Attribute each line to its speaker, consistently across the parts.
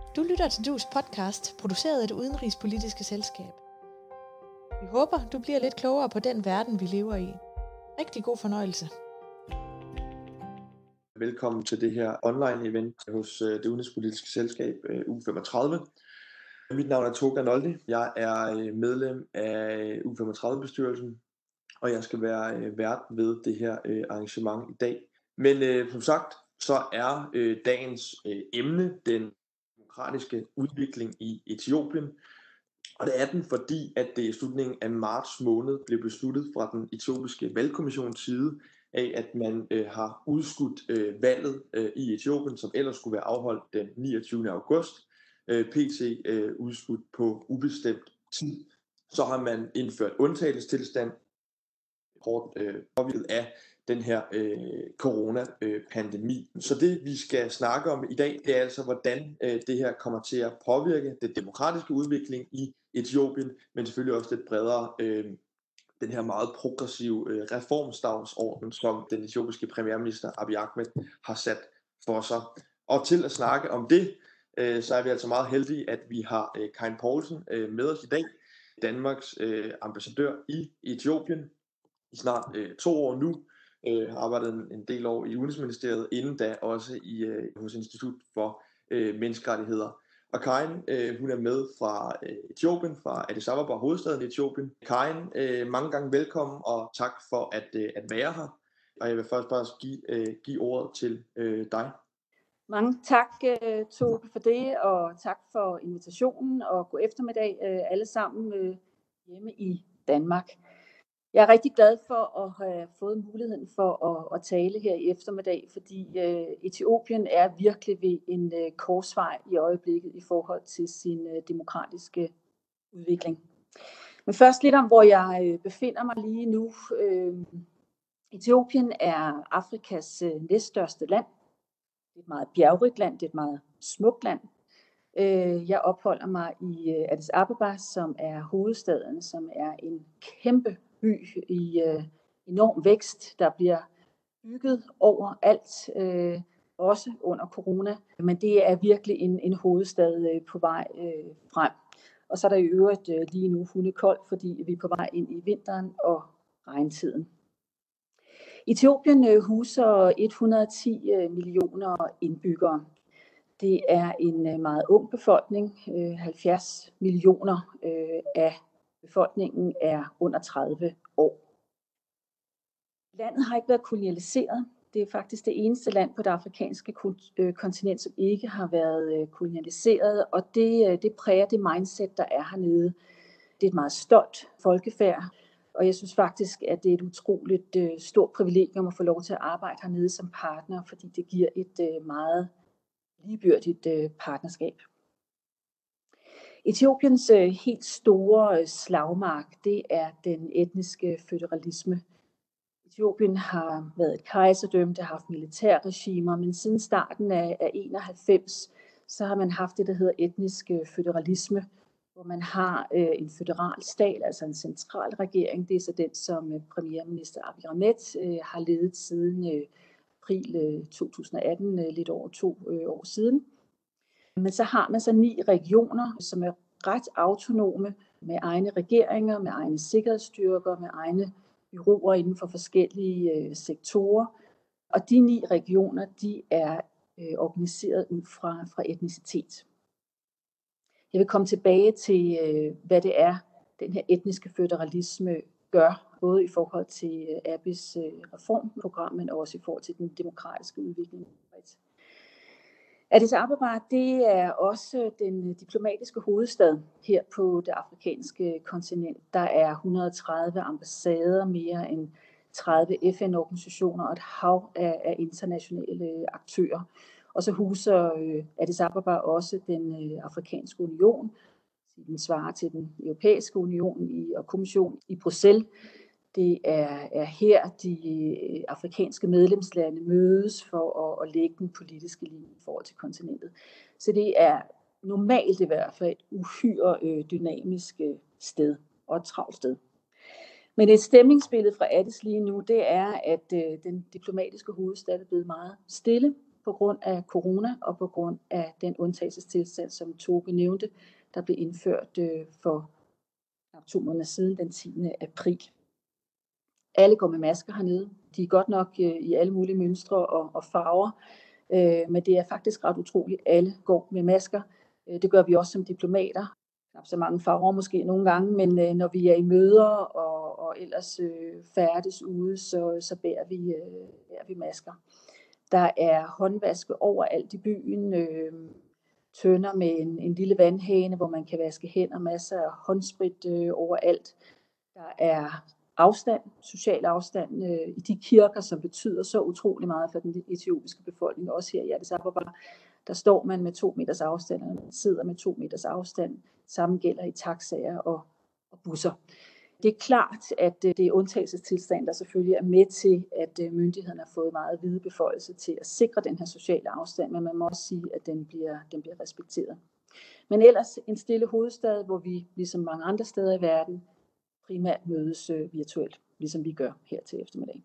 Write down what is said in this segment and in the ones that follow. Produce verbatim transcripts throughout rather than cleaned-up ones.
Speaker 1: Du lytter til D U S podcast, produceret af Det Udenrigspolitiske Selskab. Vi håber, du bliver lidt klogere på den verden, vi lever i. Rigtig god fornøjelse.
Speaker 2: Velkommen til det her online event hos Det Udenrigspolitiske Selskab U femogtredive. Mit navn er Toga Noldi. Jeg er medlem af U femogtredive-bestyrelsen, og jeg skal være vært ved det her arrangement i dag. Men øh, som sagt, så er øh, dagens øh, emne den demokratiske udvikling i Etiopien. Og det er den, fordi at det i slutningen af marts måned blev besluttet fra den etiopiske valgkommissions side af, at man øh, har udskudt øh, valget øh, i Etiopien, som ellers skulle være afholdt den niogtyvende august. Øh, P T øh, udskudt på ubestemt tid. Så har man indført undtagelsestilstand, hårdt øh, påvirket af den her øh, coronapandemi. Så det vi skal snakke om i dag, det er altså hvordan øh, det her kommer til at påvirke den demokratiske udvikling i Etiopien, men selvfølgelig også lidt bredere øh, den her meget progressive øh, reformdagsorden, som den etiopiske premierminister Abiy Ahmed har sat for sig. Og til at snakke om det, øh, så er vi altså meget heldige, at vi har øh, Karin Poulsen øh, med os i dag, Danmarks øh, ambassadør i Etiopien i snart øh, to år nu. Øh, har arbejdet en, en del år i Udenrigsministeriet, inden da også i, øh, hos Institut for øh, Menneskerettigheder. Og Karin, øh, hun er med fra øh, Etiopien, fra Addis Ababa, hovedstaden i Etiopien. Karin, øh, mange gange velkommen, og tak for at, øh, at være her. Og jeg vil først bare give, øh, give ordet til øh, dig.
Speaker 3: Mange tak, Toge, for det, og tak for invitationen, og god eftermiddag alle sammen hjemme i Danmark. Jeg er rigtig glad for at have fået muligheden for at, at tale her i eftermiddag, fordi uh, Etiopien er virkelig ved en uh, korsvej i øjeblikket i forhold til sin uh, demokratiske udvikling. Men først lidt om, hvor jeg uh, befinder mig lige nu. Uh, Etiopien er Afrikas uh, næststørste land. Det er et meget bjergrigt land, det er et meget smukt land. Uh, jeg opholder mig i uh, Addis Ababa, som er hovedstaden, som er en kæmpe by i øh, enorm vækst, der bliver bygget overalt, øh, også under corona. Men det er virkelig en, en hovedstad øh, på vej øh, frem. Og så er der i øvrigt øh, lige nu hundekoldt, fordi vi er på vej ind i vinteren og regntiden. Etiopien øh, huser et hundrede og ti øh, millioner indbyggere. Det er en øh, meget ung befolkning. Øh, halvfjerds millioner øh, af befolkningen er under tredive år. Landet har ikke været kolonialiseret. Det er faktisk det eneste land på det afrikanske kontinent, som ikke har været kolonialiseret, og det, det præger det mindset, der er hernede. Det er et meget stolt folkefærd, og jeg synes faktisk, at det er et utroligt stort privilegium at få lov til at arbejde hernede som partner, fordi det giver et meget ligeværdigt partnerskab. Etiopiens øh, helt store øh, slagmark, det er den etniske føderalisme. Etiopien har været et kejserdømme, det har haft militærregimer, men siden starten af, af enoghalvfems, så har man haft det, der hedder etnisk øh, føderalisme, hvor man har øh, en føderal stat, altså en central regering. Det er så den, som øh, premierminister Abiy Ahmed øh, har ledet siden øh, april øh, to tusind og atten, øh, lidt over to øh, år siden. Men så har man så ni regioner, som er ret autonome, med egne regeringer, med egne sikkerhedsstyrker, med egne bureauer inden for forskellige øh, sektorer. Og de ni regioner, de er øh, organiseret ud fra, fra etnicitet. Jeg vil komme tilbage til, øh, hvad det er, den her etniske føderalisme gør, både i forhold til øh, Abys øh, reformprogram, men også i forhold til den demokratiske udvikling. Addis Ababa, det er også den diplomatiske hovedstad her på det afrikanske kontinent. Der er et hundrede og tredive ambassader, mere end tredive F N-organisationer og et hav af, af internationale aktører. Og så huser øh, Addis Ababa også den øh, afrikanske union. Den svarer til den europæiske union i, og kommission i Bruxelles. Det er, er her, de afrikanske medlemslande mødes for at, at lægge den politiske linje i forhold til kontinentet. Så det er normalt i hvert fald et uhyre øh, dynamisk sted og et travlt sted. Men et stemningsbillede fra Addis lige nu, det er, at øh, den diplomatiske hovedstad er blevet meget stille på grund af corona og på grund af den undtagelsestilstand, som Toke nævnte, der blev indført øh, for knap to måneder siden, den tiende april. Alle går med masker hernede. De er godt nok øh, i alle mulige mønstre og, og farver, øh, men det er faktisk ret utroligt. Alle går med masker. Øh, det gør vi også som diplomater. Knap så mange farver måske nogle gange, men øh, når vi er i møder og, og ellers øh, færdes ude, så, så bærer, vi, øh, bærer vi masker. Der er håndvaske overalt i byen. Øh, tønder med en, en lille vandhane, hvor man kan vaske hænder, masser af håndsprit øh, overalt. Der er afstand, social afstand øh, i de kirker, som betyder så utrolig meget for den etiopiske befolkning, også her i Addis Ababa. Der står man med to meters afstand, og man sidder med to meters afstand. Samme gælder i taxaer og, og busser. Det er klart, at det er undtagelsestilstand, der selvfølgelig er med til, at myndighederne har fået meget vide beføjelser til at sikre den her sociale afstand, men man må også sige, at den bliver, den bliver respekteret. Men ellers en stille hovedstad, hvor vi, ligesom mange andre steder i verden, primært mødes øh, virtuelt, ligesom vi gør her til eftermiddag.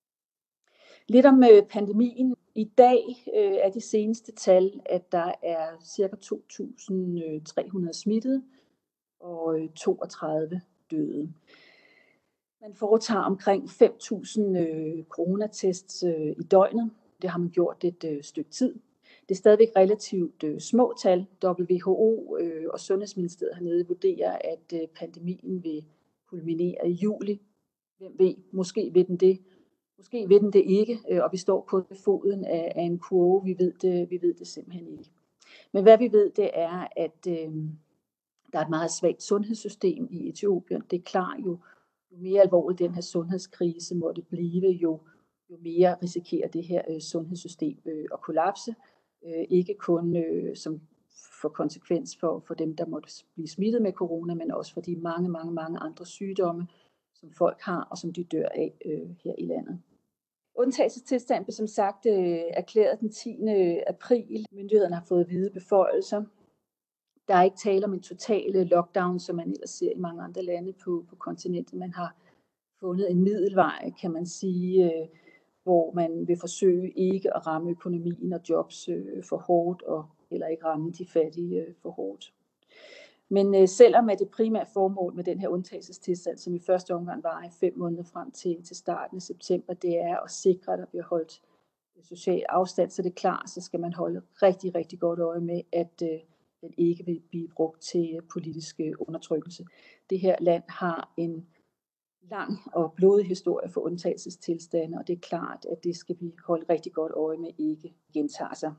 Speaker 3: Lidt om øh, pandemien. I dag øh, er de seneste tal, at der er ca. to tusind tre hundrede smittede og øh, toogtredive døde. Man foretager omkring fem tusind øh, coronatests øh, i døgnet. Det har man gjort et øh, stykke tid. Det er stadigvæk relativt øh, små tal. W H O øh, og Sundhedsministeriet hernede vurderer, at øh, pandemien vil kulminere i juli. Hvem ved? Måske ved den det. Måske ved den det ikke, øh, og vi står på foden af, af en kurve. Vi ved det, vi ved det simpelthen ikke. Men hvad vi ved, det er, at øh, der er et meget svagt sundhedssystem i Etiopien. Det er klart, jo, jo mere alvorlig den her sundhedskrise må det blive, jo, jo mere risikerer det her øh, sundhedssystem øh, at kollapse. Øh, ikke kun øh, som for konsekvens for, for dem, der måtte blive smittet med corona, men også for de mange, mange, mange andre sygdomme, som folk har, og som de dør af øh, her i landet. Undtagelsestilstand blev som sagt øh, erklæret den tiende april. Myndighederne har fået hvide beføjelser. Der er ikke tale om en total lockdown, som man ellers ser i mange andre lande på, på kontinentet. Man har fundet en middelvej, kan man sige, øh, hvor man vil forsøge ikke at ramme økonomien og jobs øh, for hårdt, og heller ikke ramme de fattige øh, for hårdt. Men øh, selvom at det primære formål med den her undtagelsestilstand, som i første omgang var i fem måneder frem til, til starten af september, det er at sikre, at der bliver holdt social afstand, så det er klart, så skal man holde rigtig, rigtig godt øje med, at øh, den ikke vil blive brugt til politisk undertrykkelse. Det her land har en lang og blodig historie for undtagelsestilstande, og det er klart, at det skal vi holde rigtig godt øje med ikke gentager sig.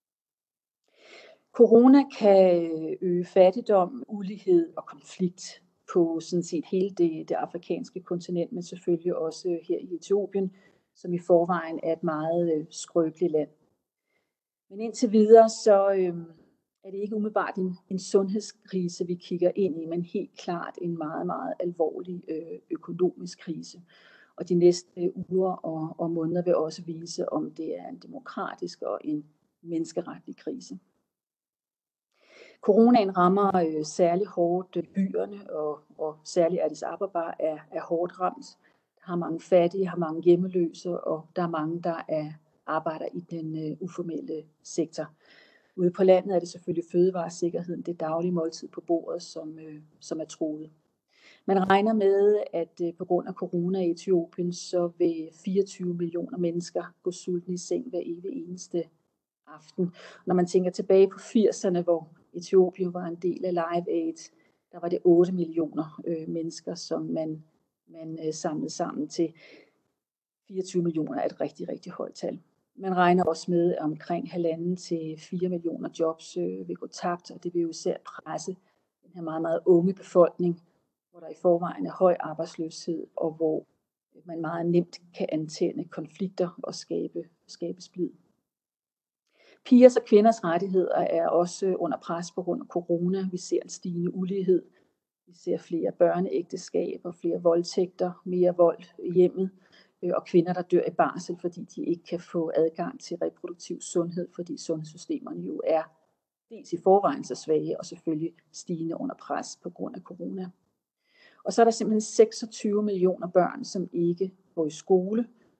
Speaker 3: Corona kan øge fattigdom, ulighed og konflikt på sådan set hele det, det afrikanske kontinent, men selvfølgelig også her i Etiopien, som i forvejen er et meget øh, skrøbeligt land. Men indtil videre så øh, er det ikke umiddelbart en, en sundhedskrise, vi kigger ind i, men helt klart en meget, meget alvorlig øh, økonomisk krise. Og de næste uger og, og måneder vil også vise, om det er en demokratisk og en menneskeretlig krise. Coronaen rammer øh, særlig hårdt øh, byerne, og, og særligt Addis Ababa er, er hårdt ramt. Der har mange fattige, har mange hjemmeløse, og der er mange, der er, arbejder i den øh, uformelle sektor. Ude på landet er det selvfølgelig fødevaresikkerheden, det daglige måltid på bordet, som, øh, som er truet. Man regner med, at øh, på grund af corona i Etiopien, så vil fireogtyve millioner mennesker gå sultne i seng hver evig eneste aften. Når man tænker tilbage på firserne, hvor Etiopien var en del af Live Aid, der var det otte millioner øh, mennesker, som man, man øh, samlede sammen til. fireogtyve millioner er et rigtig, rigtig højt tal. Man regner også med, at omkring halvanden til fire millioner jobs øh, vil gå tabt, og det vil jo især presse den her meget, meget unge befolkning, hvor der i forvejen er høj arbejdsløshed, og hvor man meget nemt kan antænde konflikter og skabe, skabe splid. Pigers og kvinders rettigheder er også under pres på grund af corona. Vi ser en stigende ulighed. Vi ser flere børneægteskaber, flere voldtægter, mere vold i hjemmet, og kvinder, der dør i barsel, fordi de ikke kan få adgang til reproduktiv sundhed, fordi sundhedssystemerne jo er dels i forvejen så svage, og selvfølgelig stigende under pres på grund af corona. Og så er der simpelthen seksogtyve millioner børn, som ikke går i skole.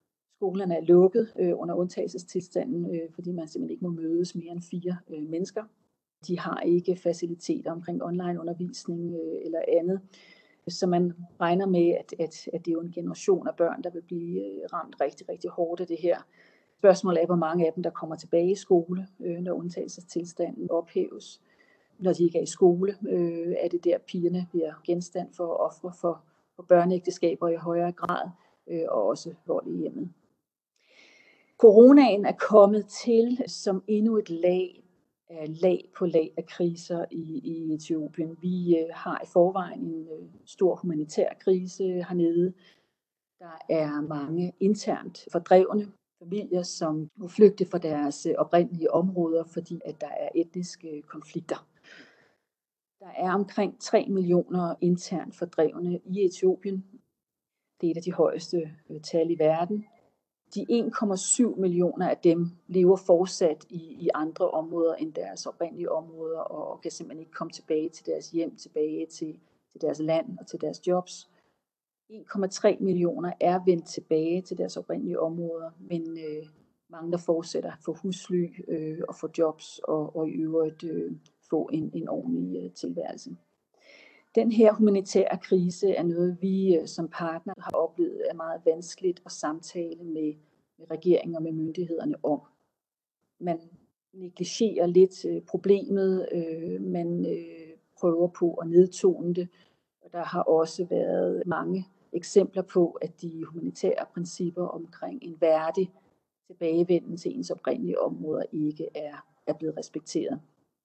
Speaker 3: Skolerne er lukket øh, under undtagelsestilstanden, øh, fordi man simpelthen ikke må mødes mere end fire øh, mennesker. De har ikke faciliteter omkring online-undervisning øh, eller andet. Så man regner med, at, at, at det er jo en generation af børn, der vil blive øh, ramt rigtig, rigtig hårdt af det her. Spørgsmålet er, hvor mange af dem, der kommer tilbage i skole, øh, når undtagelsestilstanden ophæves. Når de ikke er i skole, øh, er det der, pigerne bliver genstand for ofre for, for børneægteskaber i højere grad, øh, og også vold i hjemmet. Coronaen er kommet til som endnu et lag af lag på lag af kriser i, i Etiopien. Vi øh, har i forvejen en øh, stor humanitær krise hernede. Der er mange internt fordrevne familier, som må flygte fra deres øh, oprindelige områder, fordi at der er etniske konflikter. Der er omkring tre millioner internt fordrevne i Etiopien. Det er et af de højeste øh, tal i verden. De en komma syv millioner af dem lever fortsat i, i andre områder end deres oprindelige områder, og, og kan simpelthen ikke komme tilbage til deres hjem, tilbage til, til deres land og til deres jobs. en komma tre millioner er vendt tilbage til deres oprindelige områder, men øh, mange der fortsætter at få husly øh, og få jobs og, og i øvrigt øh, få en, en ordentlig øh, tilværelse. Den her humanitære krise er noget, vi som partner har oplevet er meget vanskeligt at samtale med, med regeringen og med myndighederne om. Man negligerer lidt problemet, øh, man øh, prøver på at nedtone det, og der har også været mange eksempler på, at de humanitære principper omkring en værdig tilbagevenden til ens oprindelige områder ikke er, er blevet respekteret.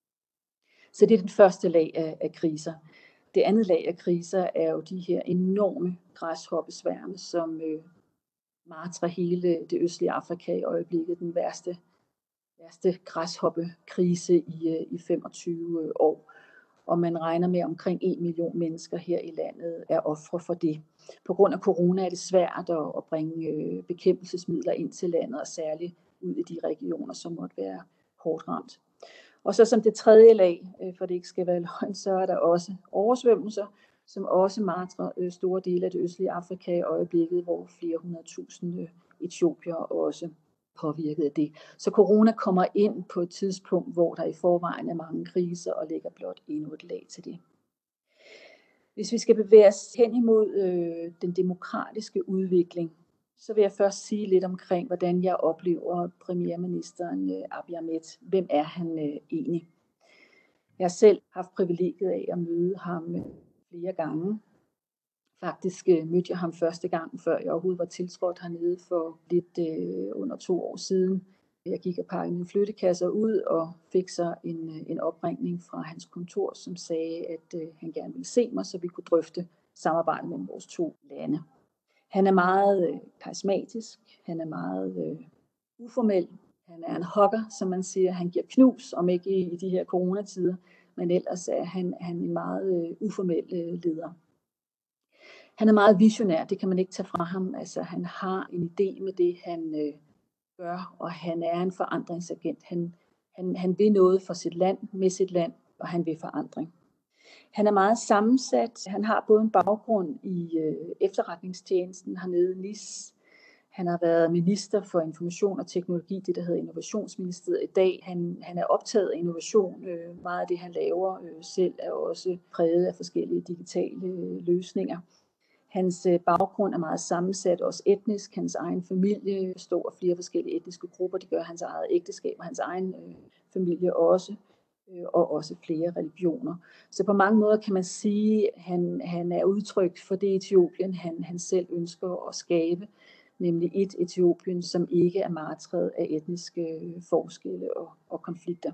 Speaker 3: Så det er den første lag af, af kriser. Det andet lag af kriser er jo de her enorme græshoppesværme, som øh, martrer hele det østlige Afrika i øjeblikket. Den værste, værste græshoppekrise i, øh, i femogtyve år. Og man regner med, at omkring en million mennesker her i landet er ofre for det. På grund af corona er det svært at, at bringe øh, bekæmpelsesmidler ind til landet, og særligt ud i de regioner, som måtte være hårdt ramt. Og så som det tredje lag, for det ikke skal være løgn, så er der også oversvømmelser, som også martrer store dele af det østlige Afrika i øjeblikket, hvor flere hundrede tusinde etiopier også påvirket af det. Så corona kommer ind på et tidspunkt, hvor der i forvejen er mange kriser, og lægger blot endnu et lag til det. Hvis vi skal bevæge os hen imod øh, den demokratiske udvikling, så vil jeg først sige lidt omkring, hvordan jeg oplever premierministeren øh, Abiy Ahmed. Hvem er han øh, egentlig? Jeg har selv haft privilegiet af at møde ham øh, flere gange. Faktisk øh, mødte jeg ham første gang, før jeg overhovedet var tiltrådt hernede for lidt øh, under to år siden. Jeg gik og pakkede mine flyttekasser ud og fik så en, en opringning fra hans kontor, som sagde, at øh, han gerne ville se mig, så vi kunne drøfte samarbejdet mellem vores to lande. Han er meget øh, karismatisk, han er meget øh, uformel, han er en hugger, som man siger, han giver knus, om ikke i, i de her coronatider, men ellers er han, han en meget øh, uformel øh, leder. Han er meget visionær, det kan man ikke tage fra ham, altså han har en idé med det, han øh, gør, og han er en forandringsagent. Han, han, han vil noget for sit land, med sit land, og han vil forandring. Han er meget sammensat. Han har både en baggrund i øh, efterretningstjenesten hernede i Nice. Han har været minister for information og teknologi, det der hedder Innovationsministeriet i dag. Han, han er optaget af innovation. Øh, meget af det, han laver øh, selv, er også præget af forskellige digitale øh, løsninger. Hans øh, baggrund er meget sammensat, også etnisk. Hans egen familie består af flere forskellige etniske grupper. Det gør hans eget ægteskab og hans egen øh, familie også. Og også flere religioner. Så på mange måder kan man sige, at han, han er udtryk for det Etiopien, han, han selv ønsker at skabe, nemlig et Etiopien, som ikke er martret af etniske forskelle og, og konflikter.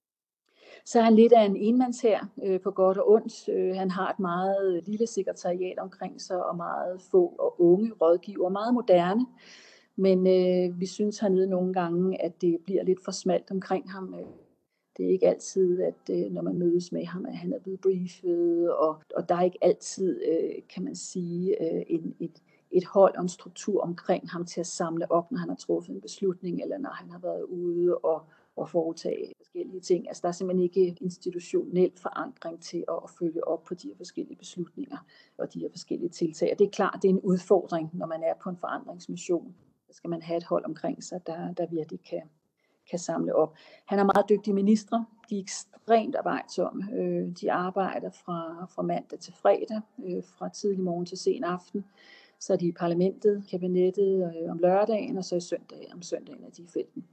Speaker 3: Så er han lidt af en enmandshær øh, på godt og ondt. Øh, han har et meget lille sekretariat omkring sig, og meget få og unge rådgiver, meget moderne. Men øh, vi synes hernede nogle gange, at det bliver lidt for smalt omkring ham. Det er ikke altid, at når man mødes med ham, at han er blevet briefet, og, og der er ikke altid, kan man sige, en, et, et hold og en struktur omkring ham til at samle op, når han har truffet en beslutning, eller når han har været ude og, og foretage forskellige ting. Altså der er simpelthen ikke institutionel forankring til at, at følge op på de her forskellige beslutninger og de her forskellige tiltag. Og det er klart, det er en udfordring, når man er på en forandringsmission. så skal man have et hold omkring sig, der, der virkelig kan, kan samle op. Han er meget dygtige ministre. De er ekstremt arbejdsomme. De arbejder fra, fra mandag til fredag, fra tidlig morgen til sen aften. Så er de i parlamentet, kabinettet om lørdagen, og så i søndag, om søndagen er de i felten.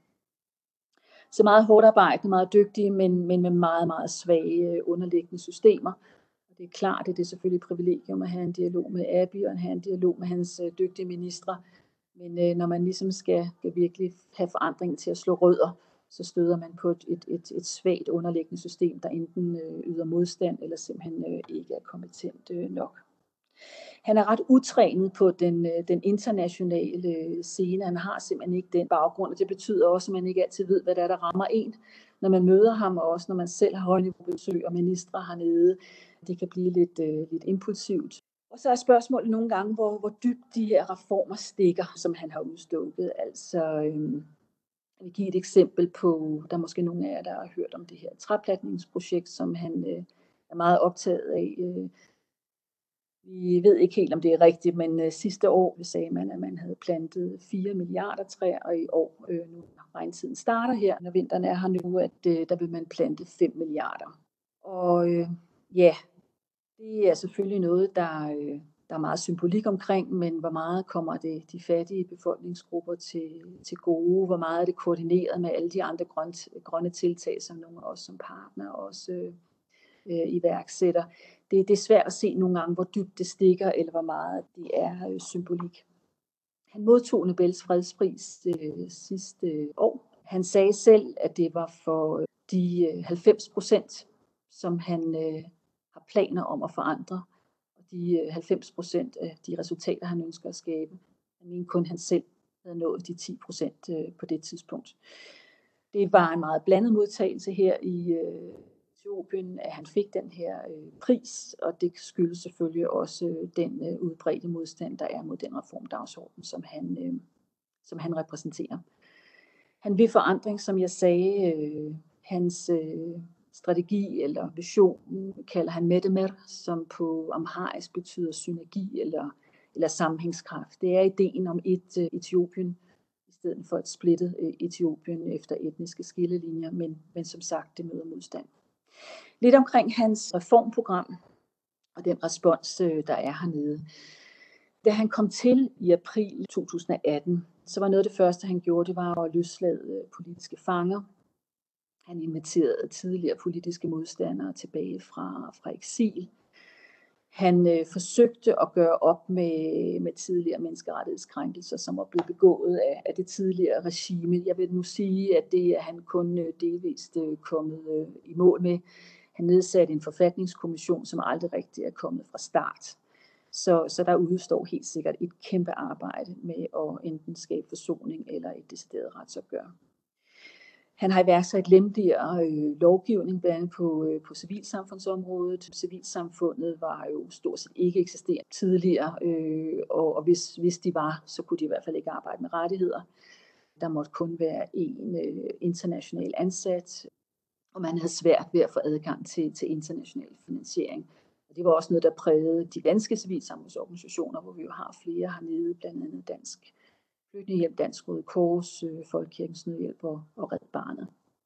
Speaker 3: Så meget hårdt arbejdende, meget dygtige, men, men med meget, meget svage underliggende systemer. Og det er klart, at det er selvfølgelig et privilegium at have en dialog med Abiy og at have en dialog med hans dygtige ministre. Men øh, når man ligesom skal, skal virkelig have forandring til at slå rødder, så støder man på et, et, et, et svagt underliggende system, der enten øh, yder modstand eller simpelthen øh, ikke er kompetent øh, nok. Han er ret utrænet på den, øh, den internationale scene. Han har simpelthen ikke den baggrund, og det betyder også, at man ikke altid ved, hvad der er, der rammer en, når man møder ham, og også når man selv har højniveaubesøg og ministre hernede. Det kan blive lidt, øh, lidt impulsivt. Og så er spørgsmålet nogle gange, hvor, hvor dybt de her reformer stikker, som han har udstukket. Altså, øhm, jeg vil give et eksempel på, der er måske nogle af jer, der har hørt om det her træplatningsprojekt, som han øh, er meget optaget af. Øh, vi ved ikke helt, om det er rigtigt, men øh, sidste år sagde man, at man havde plantet fire milliarder træer, og i år, øh, nu når regntiden starter her, når vinteren er her nu, at øh, der vil man plante fem milliarder. Og øh, ja, det er selvfølgelig noget, der, øh, der er meget symbolik omkring, men hvor meget kommer det de fattige befolkningsgrupper til, til gode? Hvor meget er det koordineret med alle de andre grønne, grønne tiltag, som nogle af os som partner også øh, øh, iværksætter? Det, det er svært at se nogle gange, hvor dybt det stikker, eller hvor meget det er øh, symbolik. Han modtog Nobels fredspris øh, sidste år. Han sagde selv, at det var for de øh, halvfems procent, som han øh, har planer om at forandre, og de øh, halvfems procent af de resultater, han ønsker at skabe. Han mente kun han selv havde nået de ti procent øh, på det tidspunkt. Det var en meget blandet modtagelse her i øh, Etiopien, at han fik den her øh, pris, og det skyldes selvfølgelig også øh, den øh, udbredte modstand, der er mod den reformdagsorden, som han, øh, som han repræsenterer. Han vil forandring, som jeg sagde. Øh, hans øh, strategi eller vision kalder han Medemer, som på amharisk betyder synergi eller, eller sammenhængskraft. Det er ideen om et øh, Etiopien, i stedet for et splittet øh, Etiopien efter etniske skillelinjer, men, men som sagt, det møder modstand. Lidt omkring hans reformprogram og den respons, øh, der er hernede. Da han kom til i april to tusind og atten, så var noget af det første, han gjorde, det var at løslade politiske fanger. Han inviterede tidligere politiske modstandere tilbage fra, fra eksil. Han øh, forsøgte at gøre op med, med tidligere menneskerettighedskrænkelser, som var blevet begået af, af det tidligere regime. Jeg vil nu sige, at det er han kun øh, delvist øh, kommet øh, i mål med. Han nedsatte en forfatningskommission, som aldrig rigtig er kommet fra start. Så, så der udstår helt sikkert et kæmpe arbejde med at enten skabe forsoning eller et decideret retsopgør. Han har iværksat lempeligere øh, lovgivning, blandt andet på, øh, på civilsamfundsområdet. Civilsamfundet var jo stort set ikke eksisterende tidligere, øh, og, og hvis, hvis de var, så kunne de i hvert fald ikke arbejde med rettigheder. Der måtte kun være en øh, international ansat, og man havde svært ved at få adgang til, til international finansiering. Og det var også noget, der prægede de danske civilsamfundsorganisationer, hvor vi jo har flere hernede, blandt andet Dansk Flygtningehjælp, Dansk Røde Kors, øh, Folkekirkens Nødhjælp og, og Red Barnet.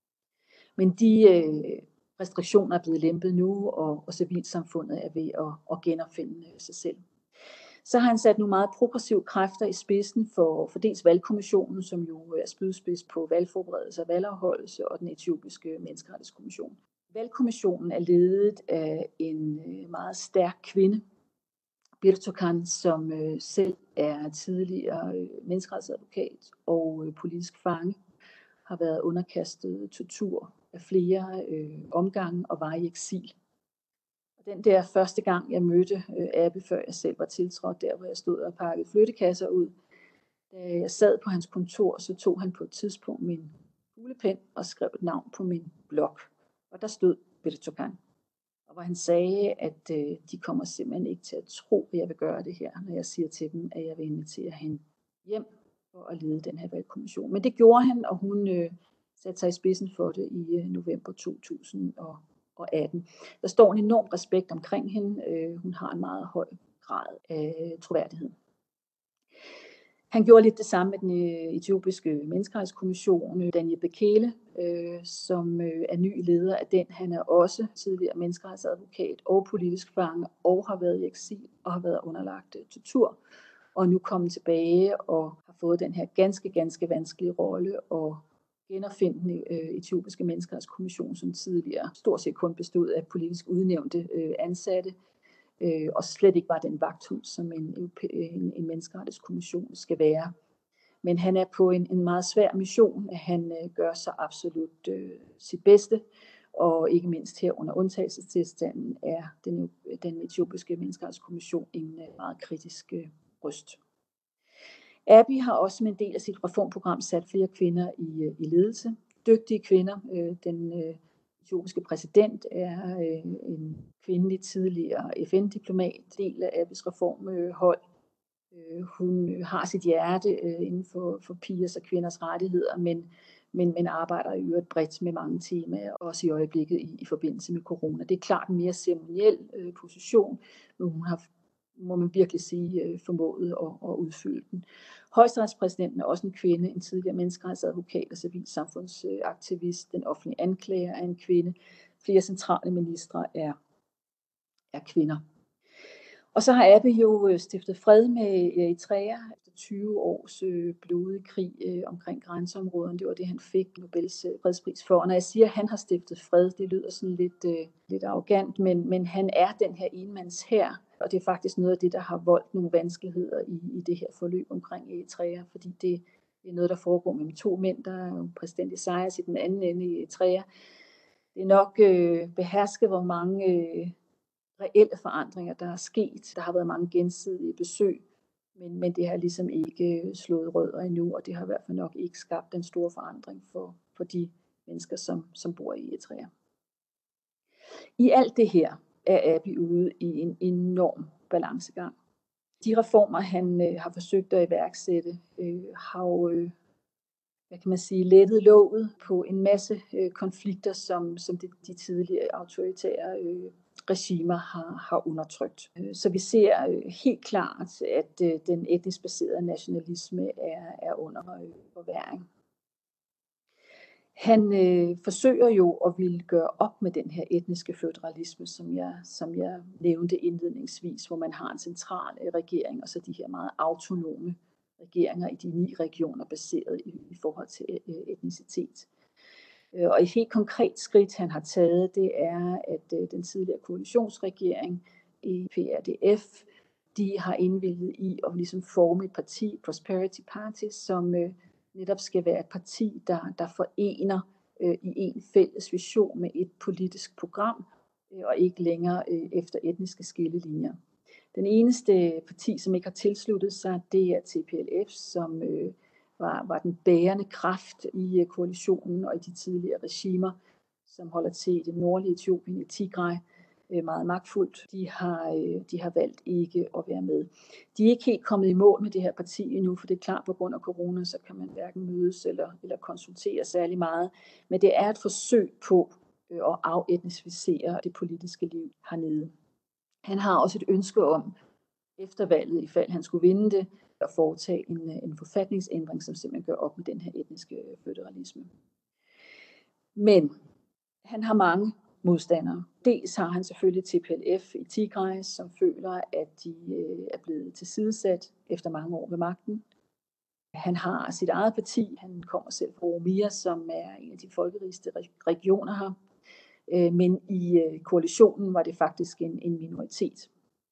Speaker 3: Men de øh, restriktioner er blevet lempet nu, og, og civilsamfundet er ved at, at genopfinde øh, sig selv. Så har han sat nogle meget progressive kræfter i spidsen for, for dels valgkommissionen, som jo er spydspids på valgforberedelse og valgafholdelse, og den etiopiske menneskerettighedskommission. Valgkommissionen er ledet af en øh, meget stærk kvinde, Birtukan, som øh, selv er tidligere øh, menneskerettighedsadvokat og øh, politisk fange, har været underkastet tortur af flere øh, omgange og var i eksil. Og den der første gang, jeg mødte øh, Abiy, før jeg selv var tiltrådt, der hvor jeg stod og pakkede flyttekasser ud, da jeg sad på hans kontor, så tog han på et tidspunkt min kuglepen og skrev et navn på min blok. Og der stod Birtukan. Og hvor han sagde, at øh, de kommer simpelthen ikke til at tro, at jeg vil gøre det her, når jeg siger til dem, at jeg vil invitere hende hjem for at lede den her valgkommission. Men det gjorde han, og hun øh, satte sig i spidsen for det i øh, november to tusind og atten. Der står en enorm respekt omkring hende. Øh, hun har en meget høj grad af troværdighed. Han gjorde lidt det samme med den etiopiske menneskerettighedskommission, Daniel Bekele, øh, som øh, er ny leder af den. Han er også tidligere menneskerettighedsadvokat og politisk fange og har været i eksil og har været underlagt uh, tortur. Og nu kommet tilbage og har fået den her ganske, ganske vanskelige rolle og genopfinde den øh, etiopiske menneskerettighedskommission, som tidligere stort set kun bestod af politisk udnævnte øh, ansatte, øh, og slet ikke var den vagthund, som en, en, en menneskerettighedskommission skal være. Men han er på en, en meget svær mission. Han øh, gør sig absolut øh, sit bedste, og ikke mindst her under undtagelsestilstanden er den, den etiopiske menneskerettighedskommission en øh, meget kritisk øh, røst. Abiy har også som en del af sit reformprogram sat flere kvinder i, i ledelse. Dygtige kvinder. Den etiopiske præsident er en kvindelig tidligere F N-diplomat, del af Abiys reformhold. Hun har sit hjerte inden for, for pigers og kvinders rettigheder, men, men, men arbejder i øvrigt bredt med mange temaer, også i øjeblikket i, i forbindelse med corona. Det er klart en mere ceremoniel øh, position, men hun har, må man virkelig sige, formået at, at udfylde den. Højesteretspræsidenten er også en kvinde, en tidligere menneskerettighedsadvokat og civilsamfundsaktivist. Den offentlige anklager er en kvinde. Flere centrale ministre er, er kvinder. Og så har Abiy jo stiftet fred med Eritrea efter tyve års blodig krig omkring grænseområderne. Det var det, han fik Nobels fredspris for. Og når jeg siger, at han har stiftet fred, det lyder sådan lidt, lidt arrogant, men, men han er den her enmandshær. Og det er faktisk noget af det, der har voldt nogle vanskeligheder i, i det her forløb omkring Eritrea, fordi det, det er noget, der foregår mellem to mænd. Der er jo præsident Isaias i den anden ende i Eritrea. Det er nok øh, behersket, hvor mange øh, reelle forandringer, der er sket. Der har været mange gensidige besøg, men, men det har ligesom ikke slået rødder endnu, og det har i hvert fald nok ikke skabt den store forandring for, for de mennesker, som, som bor i Eritrea. I alt det her er Abiy ude i en enorm balancegang. De reformer, han øh, har forsøgt at iværksætte, øh, har jo, øh, hvad kan man sige, lettet låget på en masse øh, konflikter, som, som de, de tidligere autoritære øh, regimer har, har undertrykt. Så vi ser øh, helt klart, at øh, den etnisk baserede nationalisme er, er under øh, forværring. Han øh, forsøger jo at ville gøre op med den her etniske føderalisme, som jeg, som jeg nævnte indledningsvis, hvor man har en central øh, regering, og så de her meget autonome regeringer i de ni regioner, baseret i, i forhold til øh, etnicitet. Og et helt konkret skridt, han har taget, det er, at øh, den tidligere koalitionsregering i P R D F, de har indvilget i at ligesom forme et parti, Prosperity Party, som øh, netop skal være et parti, der, der forener øh, i en fælles vision med et politisk program, øh, og ikke længere øh, efter etniske skillelinjer. Den eneste parti, som ikke har tilsluttet sig, det er T P L F, som øh, var, var den bærende kraft i øh, koalitionen og i de tidligere regimer, som holder til i det nordlige Etiopien, i Tigray, øh, meget magtfuldt. De har, øh, de har valgt ikke at være med. De er ikke helt kommet i mål med det her parti endnu, for det er klart, på grund af corona, så kan man hverken mødes eller, eller konsultere særlig meget. Men det er et forsøg på øh, at afetnificere det politiske liv hernede. Han har også et ønske om, efter valget, i fald han skulle vinde det, at foretage en, en forfatningsændring, som simpelthen gør op med den her etniske føderalisme. Men han har mange modstandere. Dels har han selvfølgelig T P L F i Tigray, som føler, at de øh, er blevet tilsidesat efter mange år ved magten. Han har sit eget parti. Han kommer selv fra Oromia, som er en af de folkerigeste regioner her. Øh, men i øh, koalitionen var det faktisk en, en minoritet.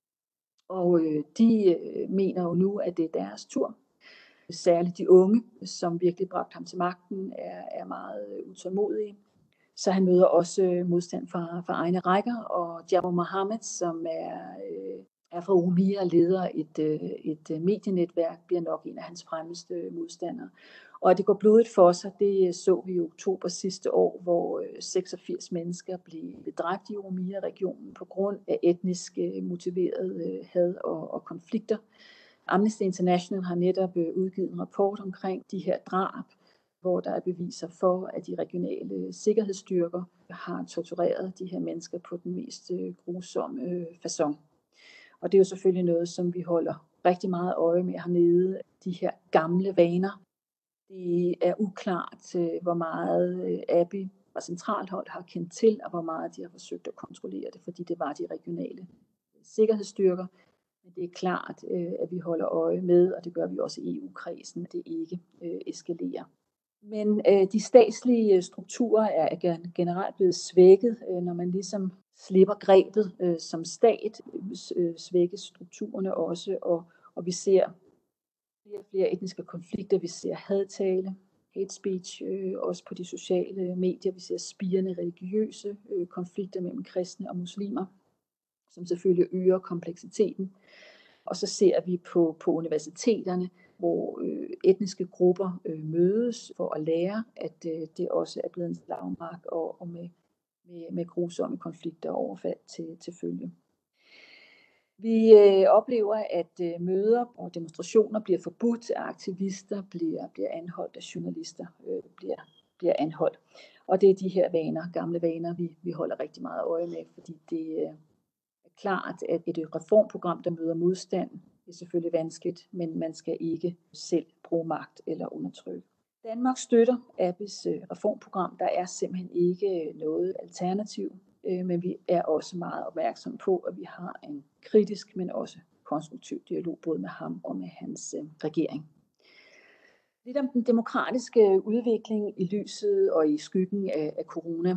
Speaker 3: Og øh, de øh, mener jo nu, at det er deres tur. Særligt de unge, som virkelig bragte ham til magten, er, er meget øh, utålmodige. Så han møder også modstand fra, fra egne rækker, og Jabo Mohammed, som er, øh, er fra Oromia og leder et, øh, et medienetværk, bliver nok en af hans fremmeste modstandere. Og at det går blodigt for sig, det så vi i oktober sidste år, hvor seksogfirs mennesker blev dræbt i Oromia-regionen på grund af etnisk motiveret had og, og konflikter. Amnesty International har netop udgivet en rapport omkring de her drab, hvor der er beviser for, at de regionale sikkerhedsstyrker har tortureret de her mennesker på den mest grusomme facon. Og det er jo selvfølgelig noget, som vi holder rigtig meget øje med hernede. de her gamle vaner. Det er uklart, hvor meget Abiy fra centralt hold har kendt til, og hvor meget de har forsøgt at kontrollere det, fordi det var de regionale sikkerhedsstyrker. Men det er klart, at vi holder øje med, og det gør vi også i E U-kredsen, at det ikke eskalerer. Men de statslige strukturer er generelt blevet svækket, når man ligesom slipper grebet som stat, svækkes strukturerne også, og, og vi ser flere og flere etniske konflikter, vi ser hadtale, hate speech, øh, også på de sociale medier, vi ser spirende religiøse øh, konflikter mellem kristne og muslimer, som selvfølgelig øger kompleksiteten. Og så ser vi på, på universiteterne, hvor øh, etniske grupper øh, mødes for at lære, at øh, det også er blevet en slagmark og, og med, med, med grusomme konflikter og overfald til, til følge. Vi øh, oplever, at øh, møder og demonstrationer bliver forbudt, at aktivister bliver, bliver anholdt, at journalister øh, bliver, bliver anholdt. Og det er de her vaner, gamle vaner, vi, vi holder rigtig meget øje med, fordi det øh, er klart, at et reformprogram, der møder modstand, er selvfølgelig vanskeligt, men man skal ikke selv bruge magt eller undertrykke. Danmark støtter Abiys øh, reformprogram. Der er simpelthen ikke noget alternativ. Men vi er også meget opmærksomme på, at vi har en kritisk, men også konstruktiv dialog, både med ham og med hans øh, regering. Lidt om den demokratiske udvikling i lyset og i skyggen af, af corona.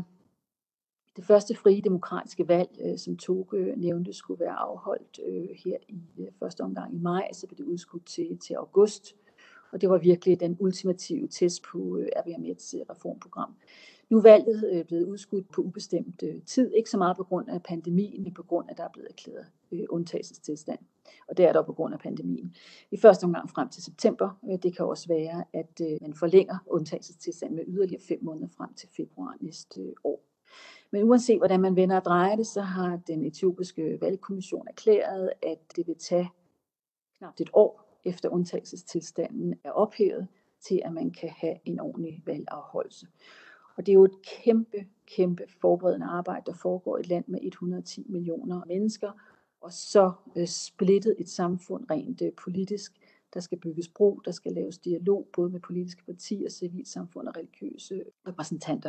Speaker 3: Det første frie demokratiske valg, øh, som Toke nævnte, skulle være afholdt øh, her i øh, første omgang i maj, så blev det udskudt til, til august. Og det var virkelig den ultimative test på øh, Abiy Ahmeds reformprogram. Nu er valget øh, blevet udskudt på ubestemt øh, tid, ikke så meget på grund af pandemien, men på grund af, at der er blevet erklæret øh, undtagelsestilstand. Og det er der på grund af pandemien. I første omgang frem til september, øh, det kan også være, at øh, man forlænger undtagelsestilstanden med yderligere fem måneder frem til februar næste øh, år. Men uanset hvordan man vender og drejer det, så har den etiopiske valgkommission erklæret, at det vil tage knap et år efter undtagelsestilstanden er ophævet, til at man kan have en ordentlig valgafholdelse. Og det er jo et kæmpe, kæmpe forberedende arbejde, der foregår i et land med et hundrede og ti millioner mennesker, og så øh, splittet et samfund rent øh, politisk. Der skal bygges bro, der skal laves dialog, både med politiske partier, civilsamfund og religiøse repræsentanter.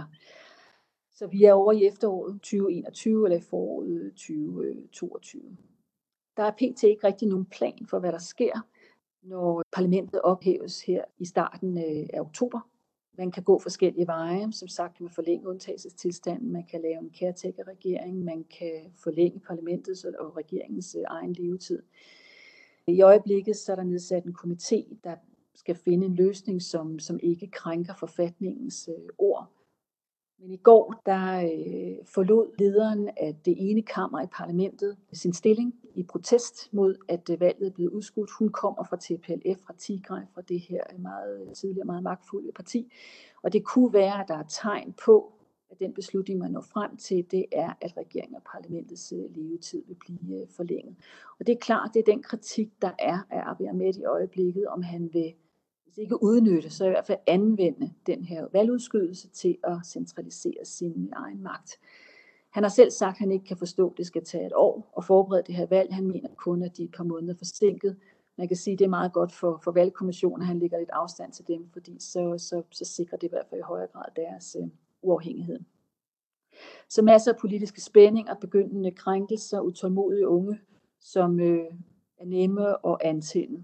Speaker 3: Så vi er over i efteråret tyve enogtyve eller i foråret tyve toogtyve. Der er pt. Ikke rigtig nogen plan for, hvad der sker, når parlamentet ophæves her i starten af oktober. Man kan gå forskellige veje. Som sagt kan man forlænge undtagelsestilstanden, man kan lave en caretaker-regering, man kan forlænge parlamentets og regeringens egen levetid. I øjeblikket så er der nedsat en komité, der skal finde en løsning, som, som ikke krænker forfatningens øh, ord. Men i går der øh, forlod lederen af det ene kammer i parlamentet sin stilling i protest mod, at øh, valget er blevet udskudt. Hun kommer fra T P L F, fra Tigray, fra det her meget tidligere meget magtfulde parti. Og det kunne være, at der er tegn på, at den beslutning, man når frem til, det er, at regeringen og parlamentets øh, levetid vil blive øh, forlænget. Og det er klart, det er den kritik, der er af Abiy Ahmed i øjeblikket, om han vil ikke udnytte, så i hvert fald anvende den her valgudskydelse til at centralisere sin egen magt. Han har selv sagt, at han ikke kan forstå, at det skal tage et år at forberede det her valg. Han mener kun, at de er et par måneder forsinket. Man kan sige, at det er meget godt for, for valgkommissionen, at han lægger lidt afstand til dem, fordi så, så, så sikrer det i hvert fald i højere grad deres øh, uafhængighed. Så masser af politiske spændinger, begyndende krænkelser, utålmodige unge, som øh, er nemme at antænde.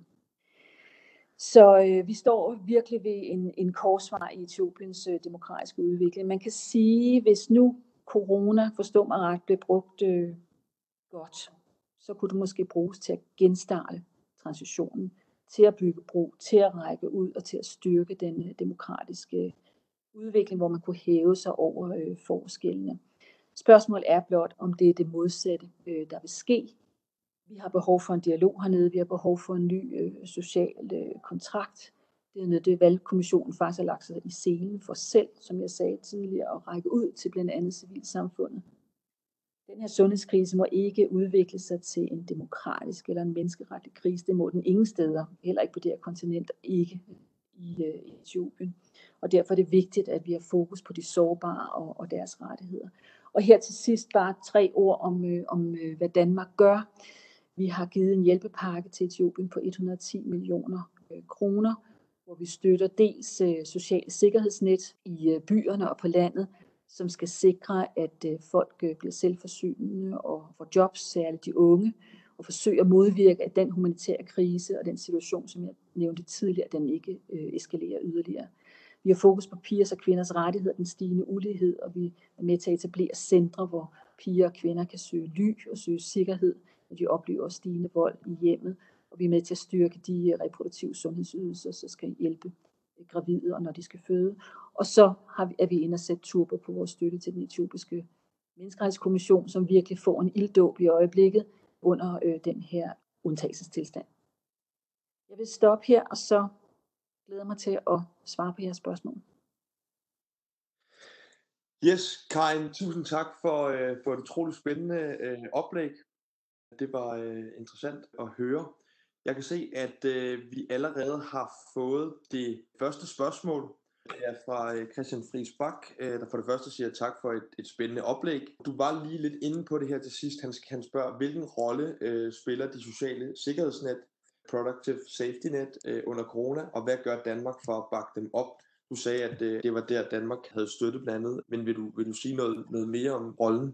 Speaker 3: Så øh, vi står virkelig ved en, en korsvej i Etiopiens øh, demokratiske udvikling. Man kan sige, hvis nu corona, forstå mig ret, blev brugt øh, godt, så kunne det måske bruges til at genstarte transitionen, til at bygge bro, til at række ud og til at styrke den øh, demokratiske udvikling, hvor man kunne hæve sig over øh, forskellene. Spørgsmålet er blot, om det er det modsatte, øh, der vil ske. Vi har behov for en dialog hernede, vi har behov for en ny øh, social øh, kontrakt. Det er noget, det valgkommissionen faktisk har lagt sig i scenen for selv, som jeg sagde tidligere, at række ud til blandt andet civilsamfundet. Den her sundhedskrise må ikke udvikle sig til en demokratisk eller en menneskeretlig krise. Det må den ingen steder, heller ikke på det her kontinent, ikke i øh, Etiopien. Og derfor er det vigtigt, at vi har fokus på de sårbare og, og deres rettigheder. Og her til sidst bare tre ord om, øh, om hvad Danmark gør. Vi har givet en hjælpepakke til Etiopien på et hundrede og ti millioner kroner, hvor vi støtter dels øh, sociale sikkerhedsnet i øh, byerne og på landet, som skal sikre, at øh, folk øh, bliver selvforsynende og får jobs, særligt de unge, og forsøge at modvirke, at den humanitære krise og den situation, som jeg nævnte tidligere, den ikke øh, eskalerer yderligere. Vi har fokus på pigers og kvinders rettigheder, den stigende ulighed, og vi er med til at etablere centre, hvor piger og kvinder kan søge ly og søge sikkerhed, når de oplever stigende vold i hjemmet. Og vi er med til at styrke de reproduktive sundhedsydelser, så skal hjælpe gravide, og når de skal føde. Og så har vi, er vi inde og sætte turbo på vores støtte til den etiopiske menneskerettighedskommission, som virkelig får en ilddåb i øjeblikket under øh, den her undtagelsestilstand. Jeg vil stoppe her, og så glæder mig til at svare på jeres spørgsmål.
Speaker 2: Yes, Karin, tusind tak for, øh, for et utroligt spændende øh, oplæg. Det var øh, interessant at høre. Jeg kan se, at øh, vi allerede har fået det første spørgsmål. Det er fra øh, Christian Friis Bak, øh, der for det første siger tak for et, et spændende oplæg. Du var lige lidt inde på det her til sidst. Han, han spørger, hvilken rolle øh, spiller de sociale sikkerhedsnet, Productive Safety Net, øh, under corona, og hvad gør Danmark for at bakke dem op? Du sagde, at øh, det var der, Danmark havde støttet blandt andet, men vil du, vil du sige noget, noget mere om rollen?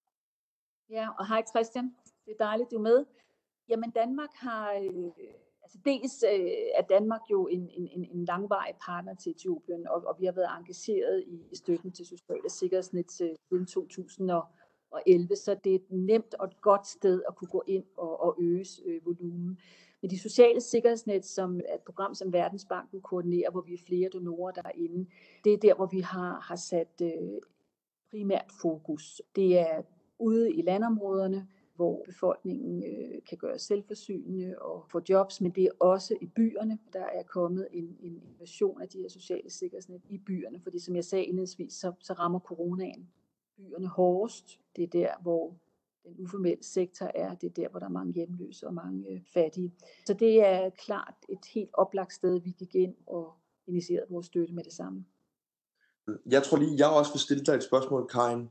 Speaker 3: Ja, og hej Christian. Det er dejligt, du er med. Jamen Danmark har, øh, altså dels øh, er Danmark jo en, en, en langvarig partner til Etiopien, og, og vi har været engageret i, i støtten til sociale sikkerhedsnet siden to tusind og elleve, så det er et nemt og et godt sted at kunne gå ind og, og øge øh, volumen. Men de sociale sikkerhedsnet, som er et program, som Verdensbanken koordinerer, hvor vi er flere donorer derinde, det er der, hvor vi har, har sat øh, primært fokus. Det er ude i landområderne, hvor befolkningen øh, kan gøre selvforsynende og få jobs, men det er også i byerne. Der er kommet en, en invasion af de her sociale sikkerhedsnet i byerne, fordi som jeg sagde indledningsvis, så, så rammer coronaen byerne hårdest. Det er der, hvor den uformelle sektor er, det er der, hvor der er mange hjemløse og mange øh, fattige. Så det er klart et helt oplagt sted, vi gik ind og initierede vores støtte med det samme.
Speaker 2: Jeg tror lige, jeg også vil stille dig et spørgsmål, Karin,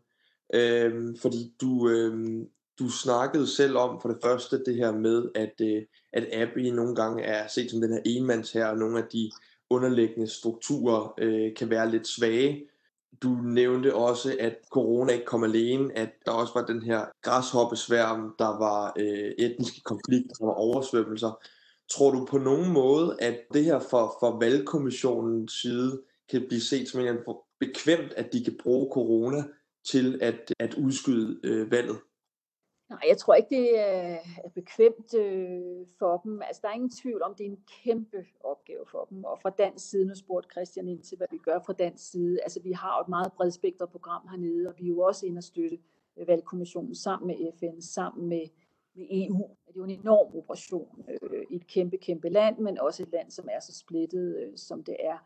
Speaker 2: øhm, fordi du, øhm, du snakkede selv om for det første det her med, at, øh, at Abiy nogle gange er set som den her enmands her, og nogle af de underliggende strukturer øh, kan være lidt svage. Du nævnte også, at corona ikke kom alene, at der også var den her græshoppesværm, der var øh, etniske konflikter, der var oversvømmelser. Tror du på nogen måde, at det her for, for valgkommissionens side kan blive set som en bekvemt, at de kan bruge corona til at, at udskyde øh, valget?
Speaker 3: Nej, jeg tror ikke, det er bekvemt øh, for dem. Altså, der er ingen tvivl om, det er en kæmpe opgave for dem. Og fra dansk side, nu spurgte Christian ind til, hvad vi gør fra dansk side. Altså, vi har jo et meget bredspektret program hernede, og vi er jo også inde og støtte valgkommissionen sammen med F N, sammen med, med E U. Det er jo en enorm operation øh, i et kæmpe, kæmpe land, men også et land, som er så splittet, øh, som det er.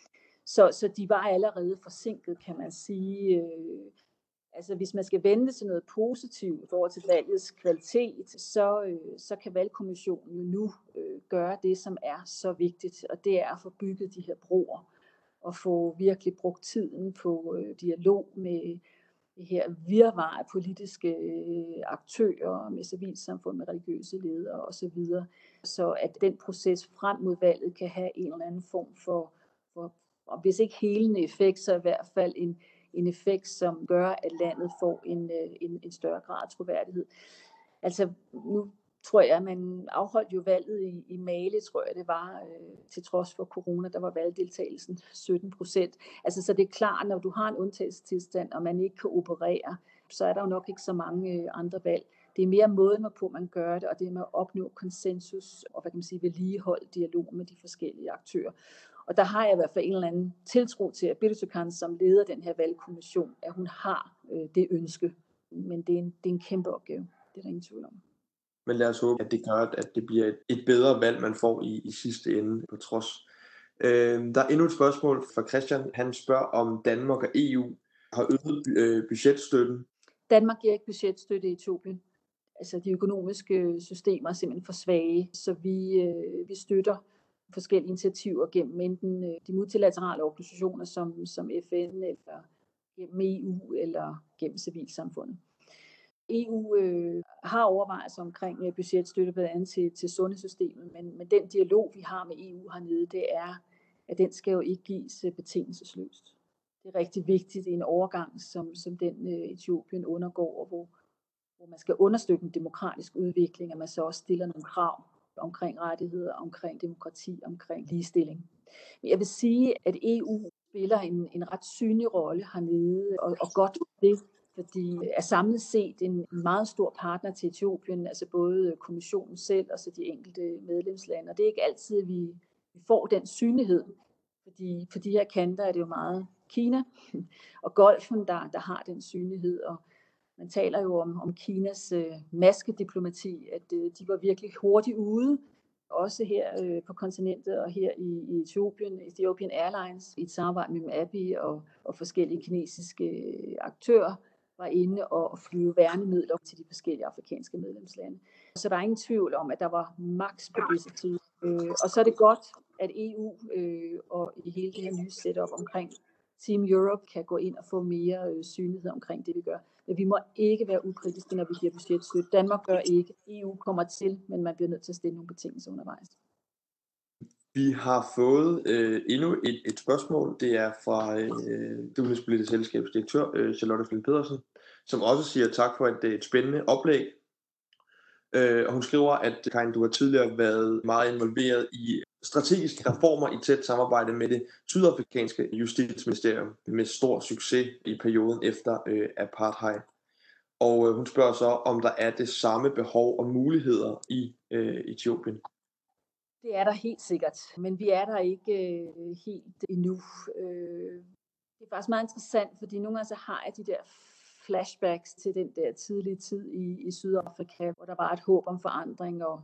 Speaker 3: Så, så de var allerede forsinket, kan man sige. Øh, Altså hvis man skal vende til noget positivt i forhold til valgets kvalitet, så, øh, så kan valgkommissionen jo nu øh, gøre det, som er så vigtigt, og det er at få bygget de her broer og få virkelig brugt tiden på øh, dialog med det her virvar af politiske øh, aktører, med civilsamfund, med religiøse ledere osv., så at den proces frem mod valget kan have en eller anden form for, for og hvis ikke helende effekt, så i hvert fald en en effekt, som gør, at landet får en, en, en større grad af troværdighed. Altså, nu tror jeg, at man afholdt jo valget i, i Mali, tror jeg det var, øh, til trods for corona, der var valgdeltagelsen sytten procent. Altså, så det er klart, når du har en undtagelsestilstand, og man ikke kan operere, så er der jo nok ikke så mange øh, andre valg. Det er mere måden, hvorpå man gør det, og det er med at opnå konsensus, og hvad kan man sige, vedligeholde dialog med de forskellige aktører. Og der har jeg i hvert fald en eller anden tiltro til, at Birthe Tukan, som leder den her valgkommission, at hun har øh, det ønske. Men det er, en, det er en kæmpe opgave. Det er der ingen tvivl om.
Speaker 2: Men lad os håbe, at det gør, at det bliver et, et bedre valg, man får i, i sidste ende på trods. Øh, der er endnu et spørgsmål fra Christian. Han spørger, om Danmark og E U har øget øh, budgetstøtten.
Speaker 3: Danmark giver ikke budgetstøtte i Etiopien. Altså de økonomiske systemer er simpelthen for svage, så vi, øh, vi støtter forskellige initiativer gennem enten de multilaterale organisationer som, som F N, eller gennem E U, eller gennem civilsamfundet. E U øh, har overvejelser omkring øh, budgetstøtte blandt andet til, til sundhedssystemet, men, men den dialog, vi har med E U hernede, det er, at den skal jo ikke gives øh, betingelsesløst. Det er rigtig vigtigt i en overgang, som, som den øh, Etiopien undergår, hvor, hvor man skal understøtte en demokratisk udvikling, og man så også stiller nogle krav omkring rettigheder, omkring demokrati, omkring ligestilling. Men jeg vil sige, at E U spiller en, en ret synlig rolle hernede, og, og godt det, fordi er samlet set en meget stor partner til Etiopien, altså både kommissionen selv og så de enkelte medlemslande. Og det er ikke altid, vi, vi får den synlighed, fordi på de her kanter er det jo meget Kina og Golfen, der, der har den synlighed. Og man taler jo om, om Kinas øh, maskediplomati, at øh, de var virkelig hurtigt ude, også her øh, på kontinentet og her i, i Etiopien, Ethiopian Airlines, i et samarbejde mellem Abiy og, og forskellige kinesiske øh, aktører, var inde og flyve værnemidler til de forskellige afrikanske medlemslande. Så der er ingen tvivl om, at der var max publicity. Øh, og så er det godt, at E U øh, og i hele det her nye setup omkring Team Europe kan gå ind og få mere øh, synlighed omkring det, vi gør. Men vi må ikke være ukritiske, når vi giver budgetstøtte. Danmark gør ikke. E U kommer til, men man bliver nødt til at stille nogle betingelser undervejs.
Speaker 2: Vi har fået øh, endnu et, et spørgsmål. Det er fra øh, det udenrigspolitiske selskabs direktør, øh, Charlotte Flint Pedersen, som også siger tak for et, et spændende oplæg. Øh, og hun skriver, at Karin, du har tidligere været meget involveret i strategiske reformer i tæt samarbejde med det sydafrikanske justitsministerium med stor succes i perioden efter øh, apartheid. Og øh, hun spørger så, om der er det samme behov og muligheder i øh, Etiopien.
Speaker 3: Det er der helt sikkert, men vi er der ikke øh, helt endnu. Øh, det er faktisk meget interessant, fordi nogle gange så har jeg de der flashbacks til den der tidlige tid i, i Sydafrika, hvor der var et håb om forandring, og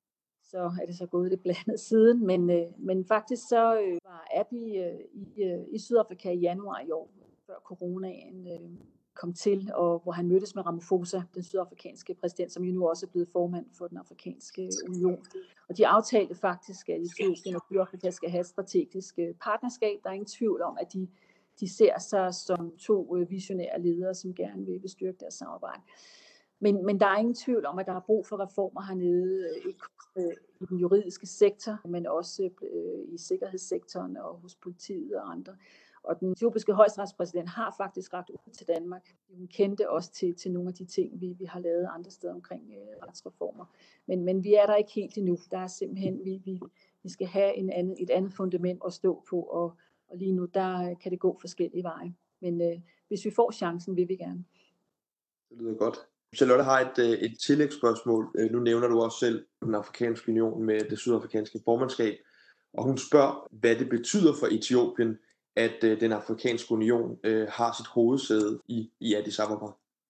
Speaker 3: så er det så gået lidt blandet siden. Men, øh, men faktisk så øh, var Abiy øh, i, øh, i Sydafrika i januar i år, før coronaen øh, kom til, og hvor han mødtes med Ramaphosa, den sydafrikanske præsident, som jo nu også er blevet formand for den afrikanske union. Og de aftalte faktisk, at Etiopien og Sydafrika skal have et strategisk partnerskab. Der er ingen tvivl om, at de, de ser sig som to visionære ledere, som gerne vil bestyrke deres samarbejde. Men, men der er ingen tvivl om, at der er brug for reformer hernede, ikke kun i den juridiske sektor, men også i sikkerhedssektoren og hos politiet og andre. Og den etiopiske højesteretspræsident har faktisk rakt ud til Danmark. Hun kendte også til, til nogle af de ting, vi, vi har lavet andre steder omkring øh, retsreformer. Men, men vi er der ikke helt endnu. Der er simpelthen, vi, vi, vi skal have en anden, et andet fundament at stå på, og, og lige nu, der kan det gå forskellige veje. Men øh, hvis vi får chancen, vil vi gerne.
Speaker 2: Det lyder godt. Charlotte har et, et tillægsspørgsmål. Nu nævner du også selv den afrikanske union med det sydafrikanske formandskab. Og hun spørger, hvad det betyder for Etiopien, at øh, den afrikanske union øh, har sit hovedsæde i, i Addis Ababa.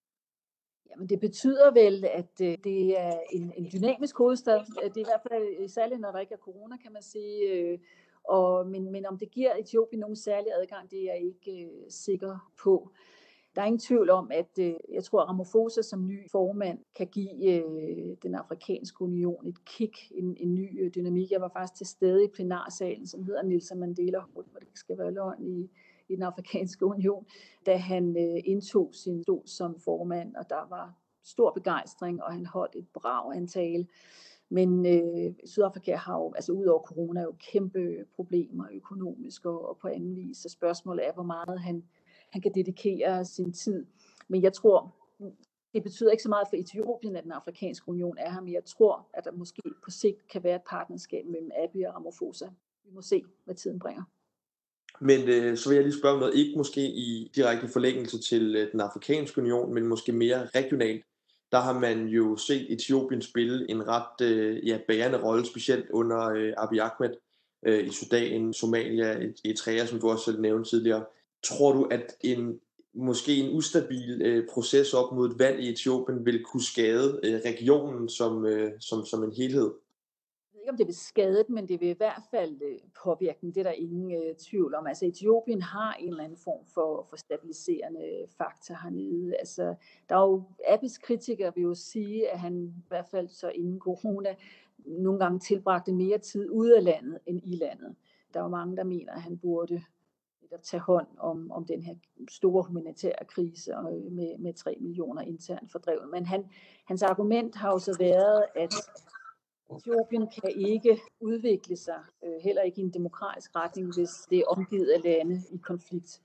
Speaker 3: Jamen det betyder vel, at øh, det er en, en dynamisk hovedstad. Det er i hvert fald særligt, når der ikke er corona, kan man sige. Øh, og, men, men om det giver Etiopien nogen særlig adgang, det er jeg ikke øh, sikker på. Der er ingen tvivl om, at øh, jeg tror, at Ramaphosa som ny formand kan give øh, den afrikanske union et kick, en, en ny øh, dynamik. Jeg var faktisk til stede i plenarsalen, som hedder Nelson Mandela, hvor det skal være løgn i, i den afrikanske union, da han øh, indtog sin stol som formand, og der var stor begejstring, og han holdt et brav antale. Men øh, Sydafrika har jo, altså ud over corona, jo kæmpe problemer økonomisk og, og på anden vis. Så spørgsmålet er, hvor meget han han kan dedikere sin tid. Men jeg tror, det betyder ikke så meget for Etiopien, at den afrikanske union er her, men jeg tror, at der måske på sigt kan være et partnerskab mellem Abiy og Ramaphosa. Vi må se, hvad tiden bringer.
Speaker 2: Men øh, så vil jeg lige spørge om noget, ikke måske i direkte forlængelse til øh, den afrikanske union, men måske mere regionalt. Der har man jo set Etiopien spille en ret øh, ja, bærende rolle, specielt under øh, Abiy Ahmed øh, i Sudan, Somalia, Eritrea, som du også selv nævnte tidligere. Tror du, at en måske en ustabil øh, proces op mod et valg i Etiopien vil kunne skade øh, regionen som, øh, som, som en helhed?
Speaker 3: Jeg ved ikke, om det vil skade den, men det vil i hvert fald øh, påvirke den. Det er der ingen øh, tvivl om. Altså Etiopien har en eller anden form for, for stabiliserende faktor hernede. Altså, der er jo Abiys kritikere vil jo sige, at han i hvert fald så inden corona nogle gange tilbragte mere tid ude af landet end i landet. Der er jo mange, der mener, at han burde at tage hånd om, om den her store humanitære krise med, med tre millioner internt fordrevne. Men han, hans argument har jo så været, at Etiopien kan ikke udvikle sig, øh, heller ikke i en demokratisk retning, hvis det er omgivet af lande i konflikt.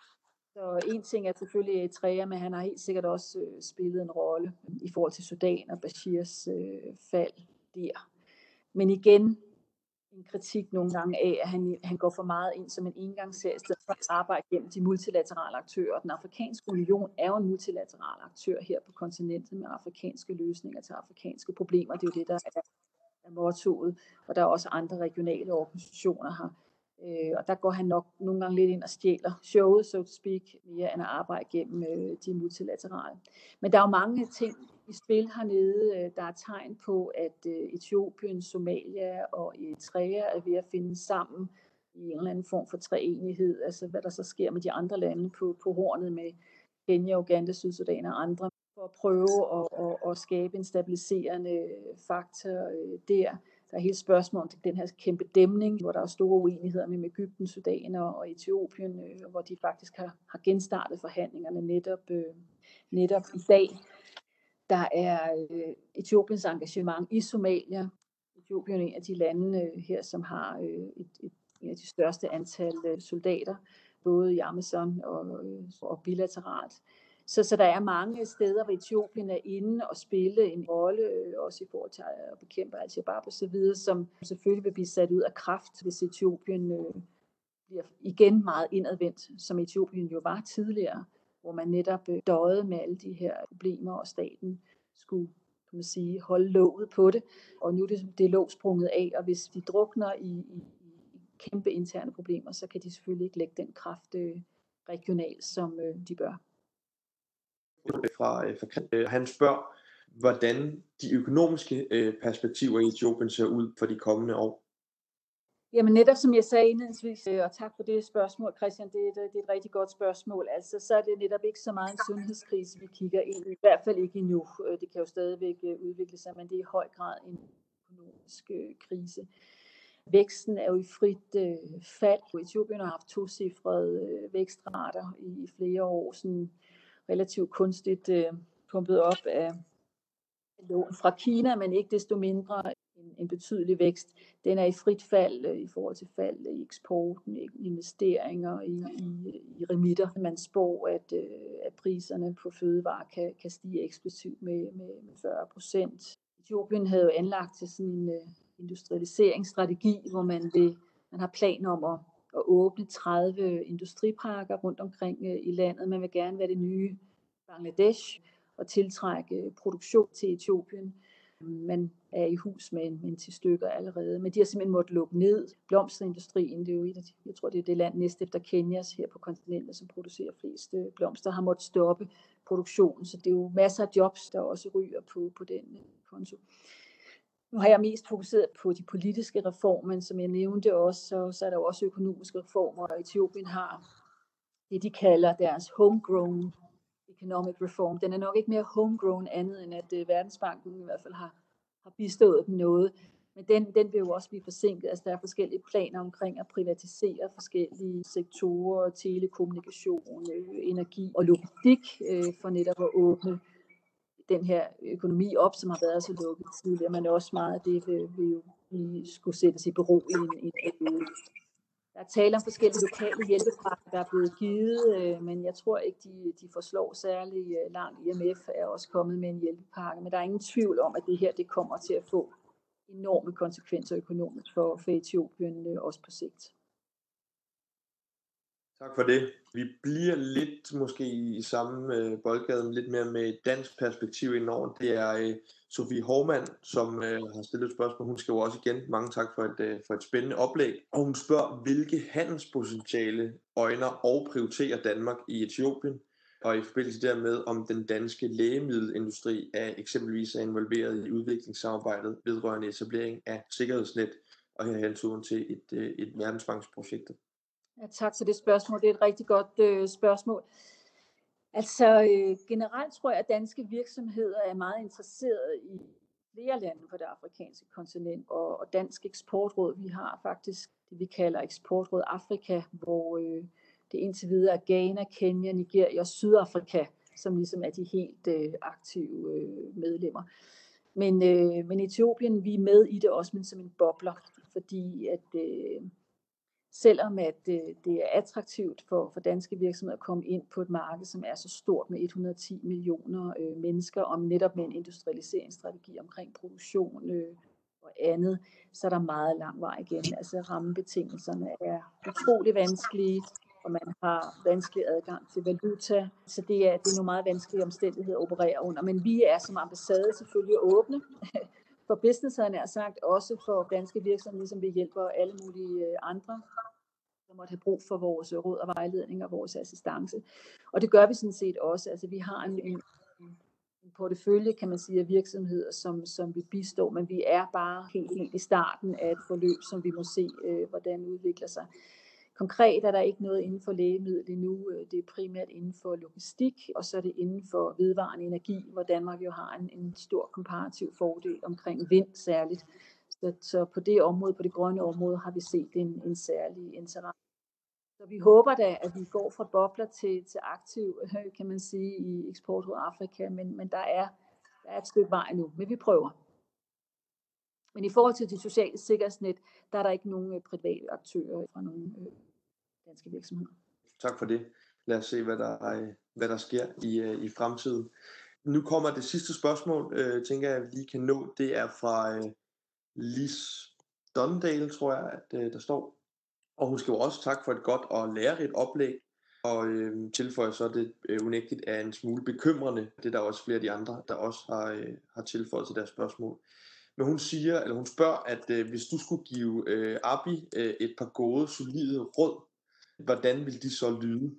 Speaker 3: Så en ting er selvfølgelig Eritrea, men han har helt sikkert også øh, spillet en rolle i forhold til Sudan og Bashirs øh, fald der. Men igen, en kritik nogle gange af, at han, han går for meget ind som en engangsserie, i stedet for at arbejde gennem de multilaterale aktører. Den afrikanske union er jo en multilateral aktør her på kontinentet med afrikanske løsninger til afrikanske problemer. Det er jo det, der er, er mottoet. Og der er også andre regionale organisationer her. Øh, og der går han nok nogle gange lidt ind og stjæler showet, so to speak, mere end at arbejde gennem øh, de multilaterale. Men der er jo mange ting i spil hernede. Øh, der er tegn på, at øh, Etiopien, Somalia og Eritrea er ved at finde sammen i en eller anden form for treenighed. Altså hvad der så sker med de andre lande på, på hornet med Kenya, Uganda, Sydsudan og andre, for at prøve at, at, at skabe en stabiliserende faktor øh, der. Der er hele spørgsmålet om den her kæmpe dæmning, hvor der er store uenigheder med Egypten, Sudan og Etiopien, øh, hvor de faktisk har, har genstartet forhandlingerne netop, øh, netop i dag. Der er øh, Etiopiens engagement i Somalia. Etiopien er en af de lande øh, her, som har øh, et, et, et af de største antal øh, soldater, både i Amazon og, øh, og bilateralt. Så, så der er mange steder, hvor Etiopien er inde og spille en rolle, øh, også i forhold til at bekæmpe Al-Shabaab og så videre, som selvfølgelig vil blive sat ud af kraft, hvis Etiopien øh, bliver igen meget indadvendt, som Etiopien jo var tidligere, hvor man netop øh, døjede med alle de her problemer, og staten skulle, kan man sige, holde låget på det. Og nu er det, det er låg sprunget af, og hvis de drukner i, i, i kæmpe interne problemer, så kan de selvfølgelig ikke lægge den kraft øh, regionalt, som øh, de bør.
Speaker 2: Fra, fra han spørger, hvordan de økonomiske øh, perspektiver i Etiopien ser ud for de kommende år.
Speaker 3: Jamen netop som jeg sagde indledningsvis, og tak for det spørgsmål, Christian, det er, et, det er et rigtig godt spørgsmål. Altså så er det netop ikke så meget en sundhedskrise, vi kigger ind i, i hvert fald ikke endnu. Det kan jo stadigvæk udvikle sig, men det er i høj grad en økonomisk krise. Væksten er jo i frit øh, fald. Etiopien har haft tocifrede øh, vækstrater i, i flere år, sådan relativt kunstigt øh, pumpet op af lån fra Kina, men ikke desto mindre en, en betydelig vækst. Den er i frit fald øh, i forhold til fald i eksporten, i investeringer, i, i, i remitter. Man spår, at, øh, at priserne på fødevarer kan, kan stige eksplosivt med, med, med fyrre procent. Etiopien havde jo anlagt til sådan en øh, industrialiseringsstrategi, hvor man, vil, man har planer om at, at åbne tredive industriparker rundt omkring øh, i landet. Man vil gerne være det nye Bangladesh og tiltrække produktion til Etiopien. Man er i hus med en, med en ti stykker allerede, men de har simpelthen måttet lukke ned. Blomsterindustrien, det er jo et af de, jeg tror det er det land næst efter Kenyas her på kontinentet, som producerer flest blomster, har måttet stoppe produktionen, så det er jo masser af jobs, der også ryger på, på den konto. Nu har jeg mest fokuseret på de politiske reformer, men som jeg nævnte også, så, så er der jo også økonomiske reformer, og Etiopien har det, de kalder deres homegrown economic reform. Den er nok ikke mere homegrown andet, end at uh, Verdensbanken i hvert fald har, har bistået dem noget. Men den, den vil jo også blive forsinket. Altså der er forskellige planer omkring at privatisere forskellige sektorer, telekommunikation, øh, energi og logistik, øh, for netop at åbne den her økonomi op, som har været så lukket tidligere. Men også meget af det vil, vil jo vil skulle sættes i bero i en, en periode. Der er tale om forskellige lokale hjælpepakker, der er blevet givet, men jeg tror ikke, de, de forslår særlig langt. I M F er også kommet med en hjælpepakke, men der er ingen tvivl om, at det her det kommer til at få enorme konsekvenser økonomisk for, for Etiopien, også på sigt.
Speaker 2: Tak for det. Vi bliver lidt måske i samme øh, boldgade, lidt mere med et dansk perspektiv indover. Det er øh, Sofie Hormann, som øh, har stillet et spørgsmål. Hun skriver også igen, mange tak for et, øh, for et spændende oplæg. Og hun spørger, hvilke handelspotentiale øjner og prioriterer Danmark i Etiopien? Og i forbindelse dermed, om den danske lægemiddelindustri er eksempelvis er involveret i udviklingssamarbejdet vedrørende etablering af sikkerhedsnet, og her hensyn til et, øh, et verdensbanksprojekt.
Speaker 3: Ja, tak for det spørgsmål. Det er et rigtig godt øh, spørgsmål. Altså øh, generelt tror jeg, at danske virksomheder er meget interesserede i flere lande på det afrikanske kontinent, og, og Dansk Eksportråd, vi har faktisk det, vi kalder Eksportråd Afrika, hvor, øh, det indtil videre Ghana, Kenya, Nigeria og Sydafrika, som ligesom er de helt øh, aktive øh, medlemmer. Men, øh, men Etiopien, vi er med i det også, men som en bobler, fordi at øh, selvom at øh, det er attraktivt for, for danske virksomheder at komme ind på et marked, som er så stort med et hundrede og ti millioner øh, mennesker, og netop med en industrialiseringsstrategi omkring produktion øh, og andet, så er der meget lang vej igen. Altså rammebetingelserne er utrolig vanskelige, og man har vanskelig adgang til valuta, så det er, det er nogle meget vanskelige omstændigheder at operere under. Men vi er som ambassade selvfølgelig åbne for business, havde jeg sagt, også for danske virksomheder, ligesom vi hjælper alle mulige andre, der måtte have brug for vores råd og vejledning og vores assistance. Og det gør vi sådan set også. Altså vi har en, en, en portefølje, kan man sige, af virksomheder, som, som vi bistår, men vi er bare helt, helt i starten af et forløb, som vi må se, øh, hvordan det udvikler sig. Konkret er der ikke noget inden for lægemiddel endnu. Det er primært inden for logistik, og så er det inden for vedvarende energi, hvor Danmark jo har en, en stor komparativ fordel omkring vind særligt. Så, så på det område, på det grønne område, har vi set en, en særlig interesse. Så vi håber da, at vi går fra bobler til, til aktiv, kan man sige, i Eksport Råd Afrika, men, men der, er, der er et stykke vej nu, men vi prøver. Men i forhold til de sociale sikkerhedsnet, der er der ikke nogen private aktører fra nogle øh, danske virksomheder.
Speaker 2: Tak for det. Lad os se, hvad der, hvad der sker i, i fremtiden. Nu kommer det sidste spørgsmål, øh, tænker jeg, vi lige kan nå. Det er fra øh, Lis Dondale, tror jeg, at øh, der står. Og hun skriver også tak for et godt og lærerigt oplæg. Og øh, tilføjer så, at det øh, unægteligt er en smule bekymrende. Det er der også flere af de andre, der også har, øh, har tilføjet til deres spørgsmål. Men hun siger, eller hun spørger, at øh, hvis du skulle give øh, Abi øh, et par gode, solide råd, hvordan vil de så lyde?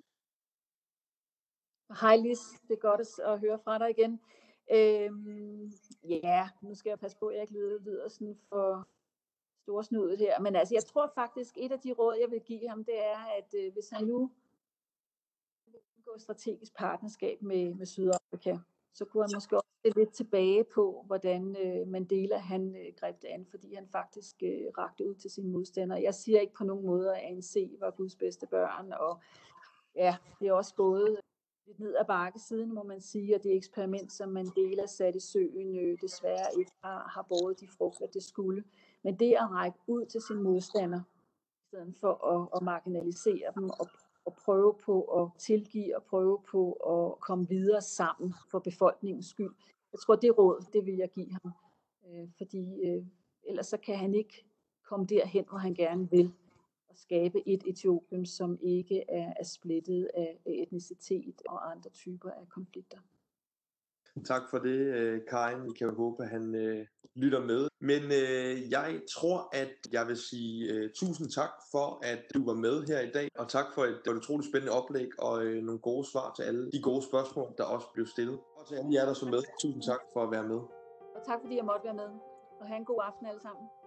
Speaker 3: Hej Lis, det er godt at høre fra dig igen. Øhm, ja, nu skal jeg passe på, at jeg ikke lyder, lyder sådan for storsnudet her. Men altså, jeg tror faktisk, et af de råd, jeg vil give ham, det er, at øh, hvis han nu går strategisk partnerskab med, med Sydafrika, så kunne han måske også se lidt tilbage på, hvordan øh, Mandela han øh, greb det an, fordi han faktisk øh, rakte ud til sine modstandere. Jeg siger ikke på nogen måde, at A N C var Guds bedste børn, og ja, det er også gået lidt ned ad bakke siden, må man sige, at det eksperiment, som Mandela satte i søen, øh, desværre ikke har, har båret de frugter, det skulle. Men det at række ud til sine modstandere, i stedet for at, at marginalisere dem og og prøve på at tilgive og prøve på at komme videre sammen for befolkningens skyld. Jeg tror, det råd, det vil jeg give ham. Øh, fordi øh, ellers så kan han ikke komme derhen, hvor han gerne vil. Og skabe et Etiopien, som ikke er, er splittet af etnicitet og andre typer af konflikter.
Speaker 2: Tak for det, Karin. Vi kan jo håbe, at han øh, lytter med. Men øh, jeg tror, at jeg vil sige øh, tusind tak for, at du var med her i dag. Og tak for et, et utroligt spændende oplæg og øh, nogle gode svar til alle de gode spørgsmål, der også blev stillet. Og til alle jer, der så med, tusind tak for at være med.
Speaker 3: Og tak fordi jeg måtte være med. Og have en god aften alle sammen.